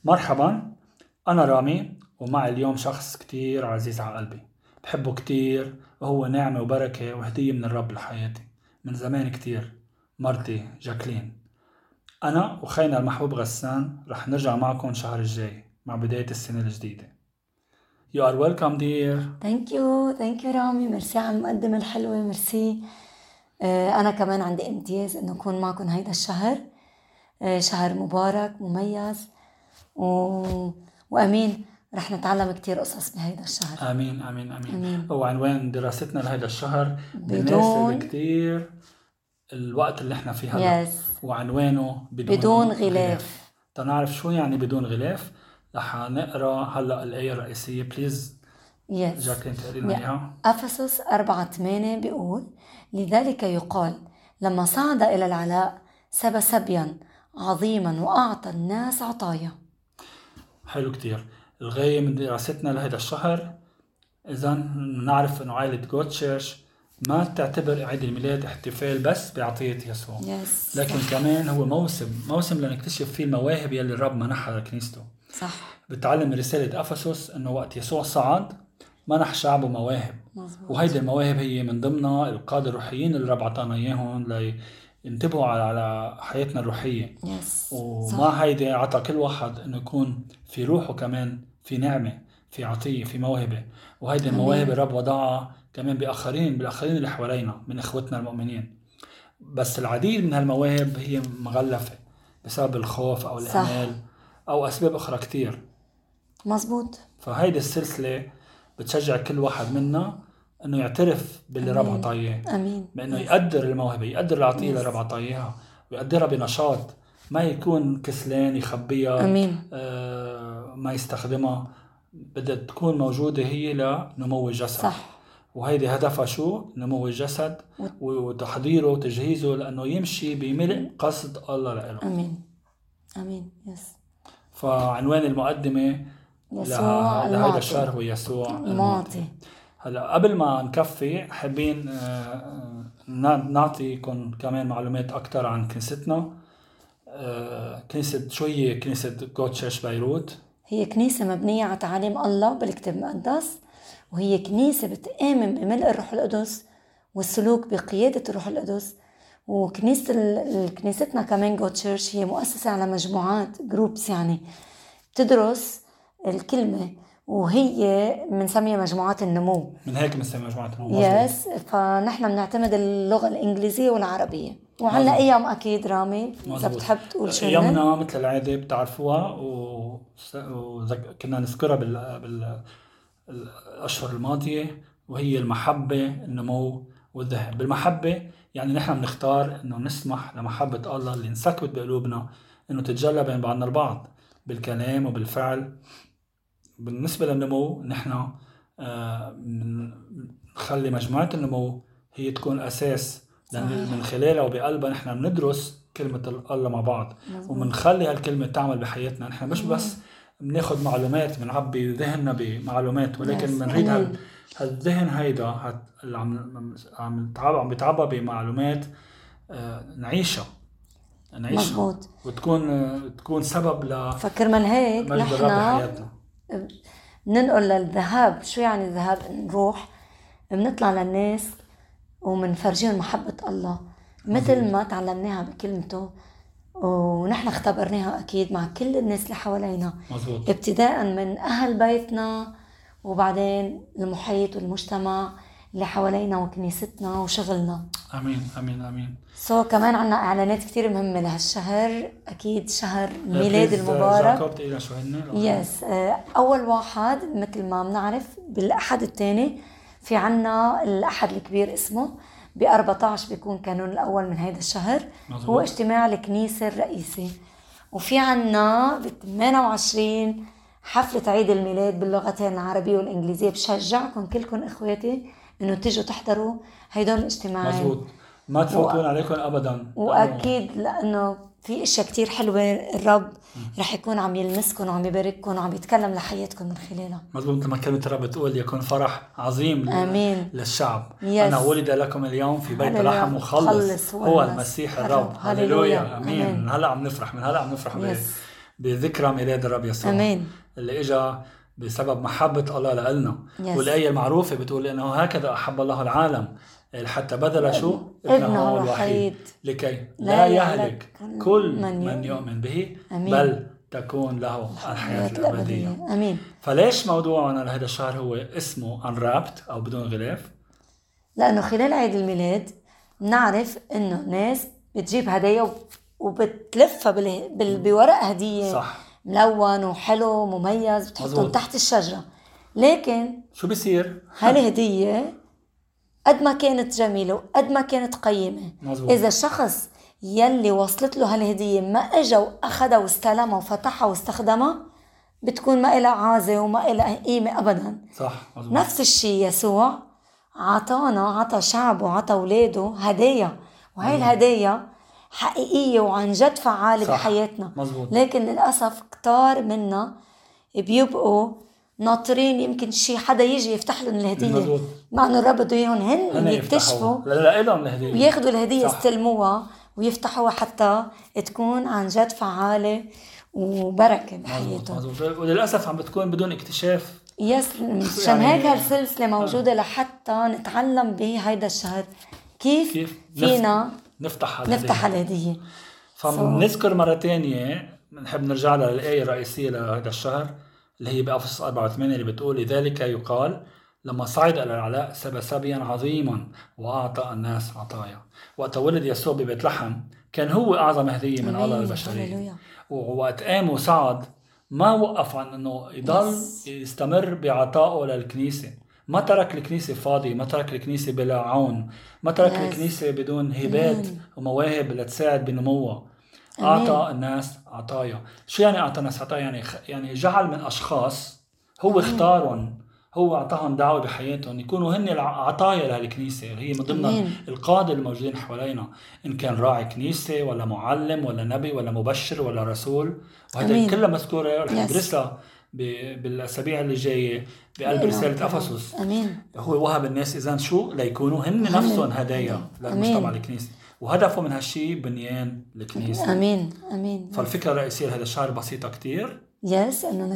مرحبا، أنا رامي ومعي اليوم شخص كتير عزيز على قلبي. بحبه كتير وهو نعمة وبركة وهدية من الرب لحياتي من زمان كتير. مرتي جاكلين. أنا وخينا المحبوب غسان رح نرجع معكم شهر الجاي مع بداية السنة الجديدة. You are welcome dear. Thank you رامي، ميرسي على المقدمة الحلوة، ميرسي. أنا كمان عندي امتياز إنه أكون معكم هيدا الشهر. شهر مبارك مميز وأمين، رح نتعلم كتير قصص بهيدا الشهر. آمين آمين آمين. وعنوان دراستنا لهيدا الشهر بدون كتير الوقت اللي احنا فيه هلا. وعنوانه بدون غلاف. تنعرف شو يعني بدون غلاف؟ رح نقرأ هلا الآية الرئيسية بليز. جاكلين تقرينا إياها. أفسس 4:8 بيقول: لذلك يقال لما صعد إلى العلاء سبى سبيا عظيما وأعطى الناس عطايا. حلو كتير. الغاية من دراستنا لهذا الشهر إذا نعرف أنه عائلة جود تشيرش ما تعتبر عيد الميلاد احتفال بس بعطية يسوع، لكن كمان هو موسم لنكتشف فيه المواهب يلي الرب منحها لكنيسته. صح. بتعلم رسالة أفسس أنه وقت يسوع صعد منح شعبه مواهب، وهيدي المواهب هي من ضمنها القادة الروحيين اللي الرب عطانا إياهم ينتبهوا على حياتنا الروحية. وما هيدي عطى كل واحد انه يكون في روحه كمان في نعمة، في عطية، في موهبة، وهيدي المواهب الرب وضعها كمان بالآخرين اللي حوالينا من إخوتنا المؤمنين. بس العديد من هالمواهب هي مغلفة بسبب الخوف أو الإهمال أو أسباب أخرى كتير. مظبوط. فهيدي السلسلة بتشجع كل واحد منا انه يعترف باللي رب عطاه، بانه يقدر الموهبه، يقدر العطيه اللي رب عطاها ويقدرها بنشاط، ما يكون كسلان يخبيها. ما يستخدمها، بدها تكون موجوده هي لنمو الجسد. صح. وهيدي هدفها شو؟ نمو الجسد وتحضيره وتجهيزه لانه يمشي بملء قصد الله له. امين. فعنوان المقدمه لهذا الشهر هو يسوع المعطي. هلا قبل ما نكفي حابين نعطيكم كمان معلومات أكتر عن كنيستنا. كنيسة شو هي كنيسة جود تشيرش بيروت؟ هي كنيسة مبنية على تعاليم الله بالكتاب المقدس، وهي كنيسة بتآمن بملء الروح القدس والسلوك بقيادة الروح القدس. كنيستنا كمان جود تشيرش هي مؤسسة على مجموعات جروبس، يعني تدرس الكلمة، وهي بنسميها مجموعات النمو. من هيك بنسميها مجموعات النمو. فنحن بنعتمد اللغة الإنجليزية والعربية. وعلى أيام أكيد رامي إذا بتحب تقول شو أيامنا مثل العادة بتعرفوها وكنا نذكرها بالأشهر الماضية، وهي المحبة، النمو والذهب. بالمحبة يعني نحن بنختار إنه نسمح لمحبة الله اللي انسكبت بقلوبنا إنه تتجلى بين بعضنا البعض بالكلام وبالفعل. بالنسبة للنمو نحن نخلي مجموعة النمو هي تكون أساس، لأن من خلالها وبقلبها نحن بندرس كلمة الله مع بعض، ومنخلي هالكلمة تعمل بحياتنا. نحن مش بس بناخد معلومات بنعبي ذهننا بمعلومات، ولكن بنريد هالذهن هيدا اللي عم بيتعبى بمعلومات نعيشها مظبوط، وتكون سبب فكر من هيك نحن ننقل للذهاب. شو يعني الذهاب؟ نروح بنطلع للناس ومنفرجيهم محبة الله مثل ما تعلمناها بكلمته، ونحن اختبرناها أكيد مع كل الناس اللي حوالينا. مزبوط. ابتداء من أهل بيتنا، وبعدين المحيط والمجتمع اللي حوالينا وكنيستنا وشغلنا. أمين. كمان عنا إعلانات كتير مهمة لهالشهر. أكيد شهر ميلاد المبارك. أول واحد مثل ما بنعرف بالأحد الثاني، في عنا الأحد الكبير اسمه ب14 بيكون كانون الأول من هذا الشهر. مزبوط. هو اجتماع الكنيسة الرئيسي. وفي عنا ب28 حفلة عيد الميلاد باللغتين العربية والإنجليزية. بشجعكم كلكم إخواتي إنه تيجوا تحضروا هيدول الاجتماعين. مزبوط، ما تفوتون عليكم أبدا. وأكيد لأنه في إشياء كتير حلوة الرب رح يكون عم يلمسكم وعم يبارككم وعم يتكلم لحياتكم من خلالها. مزبوط، لما كلمة الرب تقول يكون فرح عظيم للشعب. أنا ولد لكم اليوم في بيت لحم مخلص هو المسيح الرب. هللويا. أمين. من هلأ عم نفرح بذكرى ميلاد الرب يسوع. امين. اللي اجا بسبب محبة الله لنا. والآية المعروفة بتقول انه هكذا احب الله العالم حتى بذل شو ابنه الوحيد لكي لا يهلك كل من يؤمن به بل تكون له الحياة الأبدية. امين. فليش موضوعنا لهذا الشهر هو اسمه unwrapped او بدون غلاف؟ لانه خلال عيد الميلاد نعرف انه ناس بتجيب هدايا وبتلفها بورق هدية صح. ملون وحلو مميز بتحطهم تحت الشجرة. لكن شو بيصير؟ هالهدية قد ما كانت جميلة وقد ما كانت قيمة مزبوط. إذا الشخص يلي وصلت له هالهدية ما اجا واخدها واستلمها وفتحها واستخدمها بتكون ما إلها عازة وما إلها قيمة أبدا. صح. مزبوط. نفس الشيء يسوع عطى شعبه عطى أولاده هدايا، وهي الهدايا حقيقية وعن جد فعالة بحياتنا. مزبوط. لكن للأسف كتار منا بيبقوا ناطرين يمكن شيء حدا يجي يفتح لهم الهدية، مع انه الرب بده اياهم هن يكتشفوا لا لهم الهدية وياخذوا الهدية يستلموها ويفتحوها حتى تكون عن جد فعالة وبركة بحياتهم. مزبوط. وللأسف عم بتكون بدون اكتشاف. مشان هيك هالسلسلة موجودة لحتى نتعلم بهيدا الشهر كيف فينا نفتح الهدية. فنذكر مرة تانية نحب نرجع للآية الرئيسية لهذا الشهر اللي هي بأفسس 4:8 اللي بتقول لذلك يقال لما صعد إلى العلاء سبى سبيا عظيما وأعطى الناس عطايا. وقت ولد يسوع ببيت لحم كان هو أعظم هدية من الله البشرية. ووقت قام وصعد ما وقف عن أنه يضل يستمر بعطائه للكنيسة. ما ترك الكنيسة فاضي، ما ترك الكنيسة بلا عون، ما ترك الكنيسة بدون هبات ومواهب لتساعد بنموها. أعطى الناس عطايا. شو يعني أعطى الناس عطايا؟ يعني جعل من أشخاص هو اختارهم، هو أعطاهم دعوة بحياتهم يكونوا هن العطايا للكنيسة اللي هي من ضمن القادة الموجودين حوالينا، إن كان راعي كنيسة ولا معلم ولا نبي ولا مبشر ولا رسول. وهذا كلها مذكورة رح ندرسها بالأسابيع اللي جاية بقلب رسالة أفسس. هو وهب الناس إذن شو ليكونوا هن نفسهم هدايا للمجتمع الكنيسي، وهدفه من هالشي بنيان الكنيسة. أمين. فالفكرة الرئيسية لهذا الشهر بسيطة كتير. إنه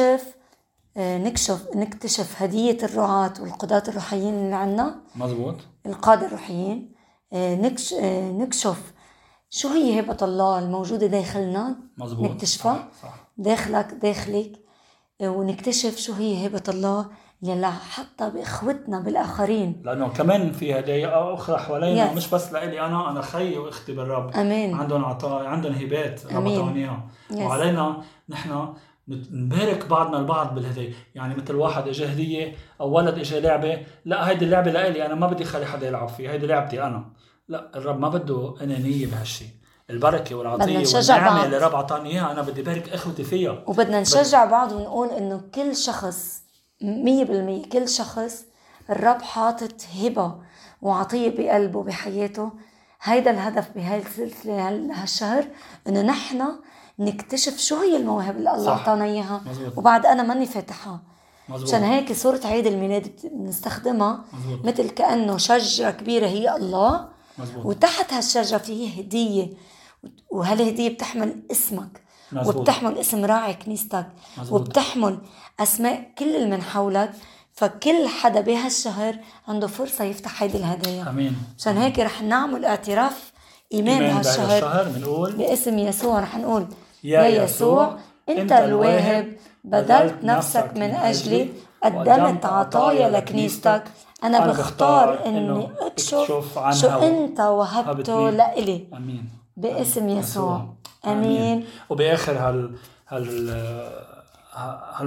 نكتشف هدية الرعاة والقادة الروحيين اللي عنا. مزبوط. القادة الروحيين. نكشف شو هي هبة الله الموجودة داخلنا. مزبوط. نكتشفها. صح. داخلك ونكتشف شو هي هبة الله يلا حتى بإخوتنا بالآخرين، لأنه كمان في هدايا أخرى حوالينا. مش بس لإلي أنا خي وأختي بالرب. عندهم عطاء، عندهم هبات رب عطانيها، وعلينا نحن نبارك بعضنا البعض بالهدايا. يعني مثل واحد اجى هدية أو ولد اجى لعبة، لا هيدي اللعبة لإلي أنا، ما بدي خلي حدا يلعب فيها، هيدي لعبتي أنا. لا، الرب ما بده أنانية بهالشي. البركة والعطية والنعمة اللي رب عطاني إياها أنا بدي بارك إخوتي فيها. وبدنا نشجع بعض ونقول إنه كل شخص 100% كل شخص الرب حاطط هبة وعطية بقلبه بحياته. هيدا الهدف بهاي السلسلة هالشهر، إنه نحن نكتشف شو هي المواهب اللي الله عطانا إياها وبعد أنا ماني فاتحها. عشان هيك صورة عيد الميلاد بنستخدمها مثل كأنه شجرة كبيرة هي الله. مزبوط. وتحت هالشجرة فيه هدية، وهالهدية بتحمل اسمك. مزبوط. وبتحمل اسم راعي كنيستك. مزبوط. وبتحمل أسماء كل اللي من حولك. فكل حدا بهالشهر عنده فرصة يفتح هيدي الهدايا. أمين. عشان هيك رح نعمل اعتراف إيمان بهالشهر بنقول باسم يسوع. رح نقول يا يسوع أنت الواهب، بذلت نفسك من أجلي، قدمت عطايا لكنيستك. أنا بختار إني أكشف شو أنت وهبته لإلي. أمين. باسم يسوع. أمين. وبآخر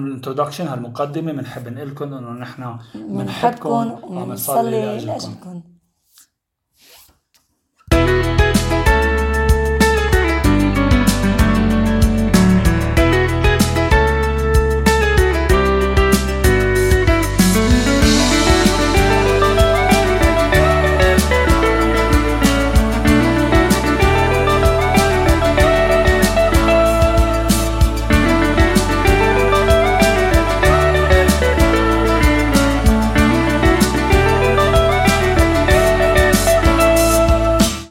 هالintroduction هالمقدمة بنحب نقول لكم إنه نحن بنحبكم وبنصلي لأجلكم.